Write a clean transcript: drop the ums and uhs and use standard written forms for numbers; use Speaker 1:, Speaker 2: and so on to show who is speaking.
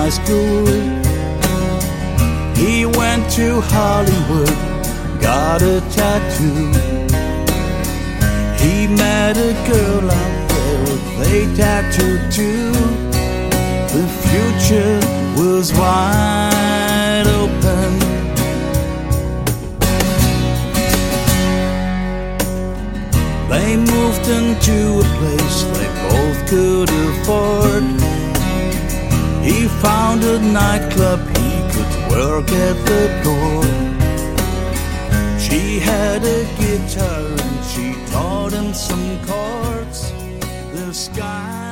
Speaker 1: high school. He went to Hollywood, got a tattoo. He met a girl out there with a tattoo too. The future was wide open. They moved into a place they both could afford. He found a nightclub he could work at the door. She had a guitar and she taught him some chords. The sky